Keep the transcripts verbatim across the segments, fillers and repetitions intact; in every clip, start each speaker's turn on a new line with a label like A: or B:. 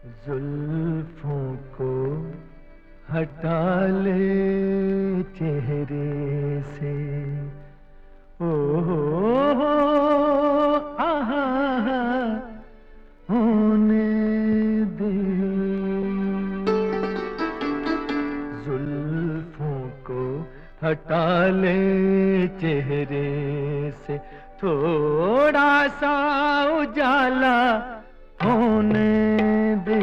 A: जुल्फों को हटा ले चेहरे से, ओ हो हो आहा होने दे। जुल्फों को हटा ले चेहरे से, थोड़ा सा उजाला होने दे।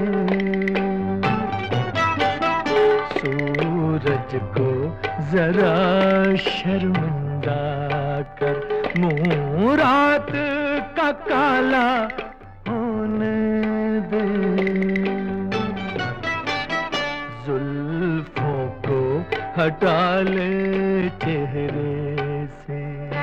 A: सूरज को जरा शर्मिंदा कर, मुँह रात का काला होने दे। जुल्फों को हटा ले चेहरे से।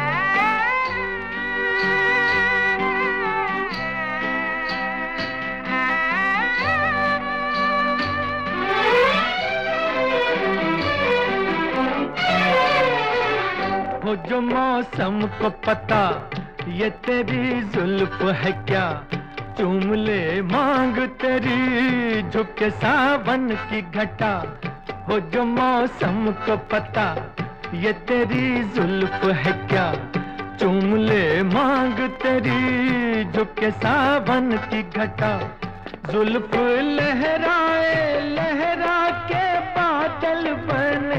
A: हो जो मौसम को पता ये तेरी जुल्फ है क्या, चूम ले मांग तेरी झुके सावन की घटा। हो जो मौसम को पता ये तेरी जुल्फ है क्या, चूम ले मांग तेरी झुके सावन की घटा। जुल्फ लहराए लहरा के बादल बने,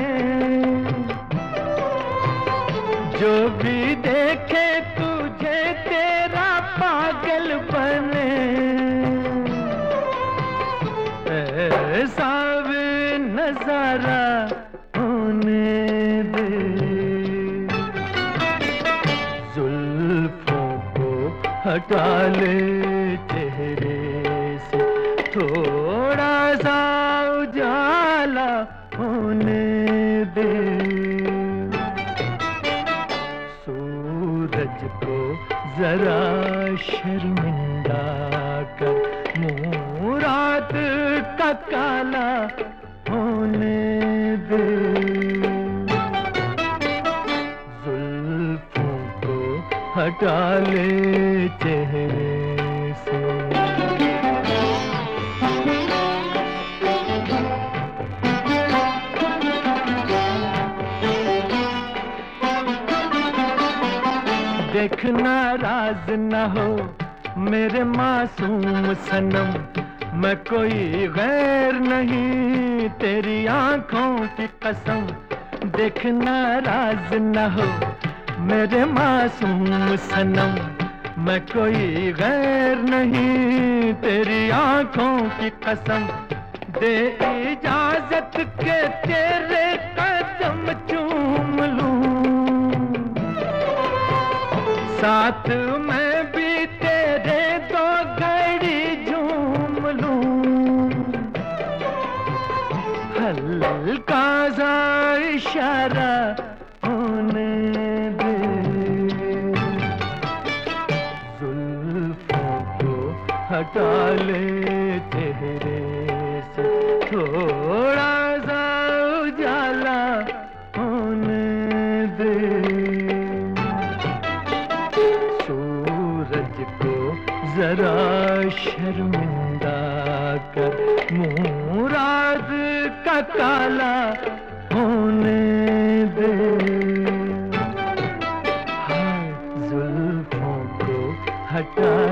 A: जो भी देखे तुझे तेरा पागल बने। ऐसा भी नजारा होने दे। जुल्फों को हटा ले चेहरे से, थोड़ा सा उजाला होने दे। सूरज को जरा शर्मिंदा कर, मुँह रात का काला होने दे। जुल्फों को हटा ले चेहरे से। देख नाराज न हो मेरे मासूम सनम, मैं कोई गैर नहीं तेरी आंखों की कसम। देख नाराज न हो मेरे मासूम सनम, मैं कोई गैर नहीं तेरी आंखों की कसम। दे इजाजत के तेरे कदम चूम लूं, साथ मैं भी तेरे दो घड़ी झूम लूं। हल्का सा इशारा होने दे। जुल्फों को हटा ले चेहरे से, थोड़ा सा उजाला होने दे। सूरज को जरा शर्मिंदा कर, मुँह रात का काला होने दे। हाय जुल्फों को हटा